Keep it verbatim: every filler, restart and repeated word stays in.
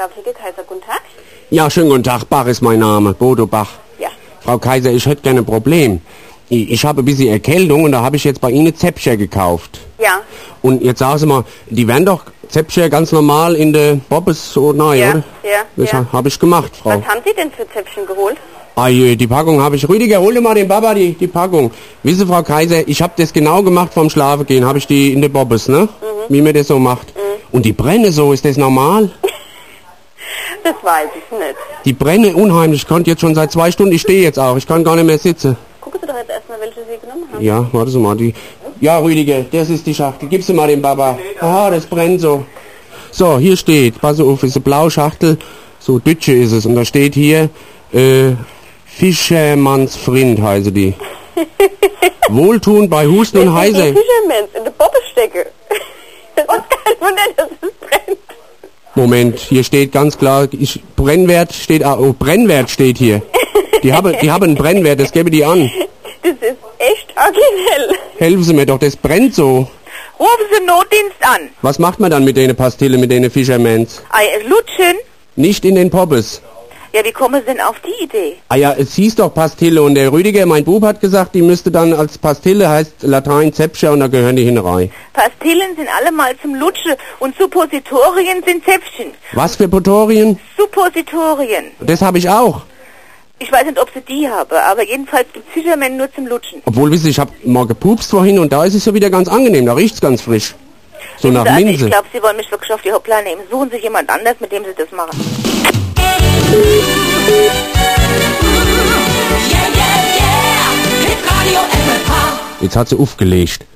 Apotheke Kaiser, guten Tag. Ja, schönen guten Tag, Bach ist mein Name, Bodo Bach. Ja. Frau Kaiser, ich hätte gerne ein Problem. Ich, ich habe ein bisschen Erkältung und da habe ich jetzt bei Ihnen Zäpfchen gekauft. Ja. Und jetzt sagen Sie mal, die werden doch Zäpfchen ganz normal in der Bobbes so nein, Ja, oder? ja, Das ja. habe ich gemacht, Frau. Was haben Sie denn für Zäpfchen geholt? Ah je, die Packung habe ich. Rüdiger, hol dir mal den Baba die, die Packung. Wissen Sie, Frau Kaiser, ich habe das genau gemacht vom Schlafengehen. Habe ich die in der Bobbes, ne? Mhm. Wie man das so macht. Mhm. Und die brenne so, ist das normal? Das weiß ich nicht. Die brenne unheimlich. Ich konnte jetzt schon seit zwei Stunden, ich stehe jetzt auch. Ich kann gar nicht mehr sitzen. Gucken Sie doch jetzt erstmal, welche Sie genommen haben. Ja, warte Sie mal. Die. Ja, Rüdiger, das ist die Schachtel. Gib sie mal dem Baba. Aha, das brennt so. So, hier steht, pass auf, ist eine blaue Schachtel. So, Dütsche ist es. Und da steht hier, äh, Fischermanns Frind heiße die. Wohltun bei Husten und Heiser. Fischermanns in der Boppe stecke. Und kein Wunder, dass es brennt. Moment, hier steht ganz klar, ich, Brennwert steht, oh, Brennwert steht hier. Die haben, die haben einen Brennwert, das gebe die an. Das ist echt originell. Helfen Sie mir doch, das brennt so. Rufen Sie Notdienst an. Was macht man dann mit denen Pastillen, mit denen Fischermans? Ei, lutschen. Nicht in den Poppes. Ja, wie kommen Sie denn auf die Idee? Ah ja, es hieß doch Pastille und der Rüdiger, mein Bub, hat gesagt, die müsste dann als Pastille, heißt Latein Zäpfchen und da gehören die hin rein. Pastillen sind alle mal zum Lutschen und Suppositorien sind Zäpfchen. Was für Potorien? Suppositorien. Das habe ich auch. Ich weiß nicht, ob Sie die haben, aber jedenfalls gibt Fischermänner nur zum Lutschen. Obwohl, wissen Sie, ich habe mal gepupst vorhin und da ist es ja wieder ganz angenehm, da riecht's ganz frisch. So nach Also, Minze. ich glaube, Sie wollen mich wirklich auf die Hoppla nehmen. Suchen sich jemand anders, mit dem Sie das machen. Yeah, yeah, yeah, Hit Radio F F H. Jetzt hat sie aufgelegt.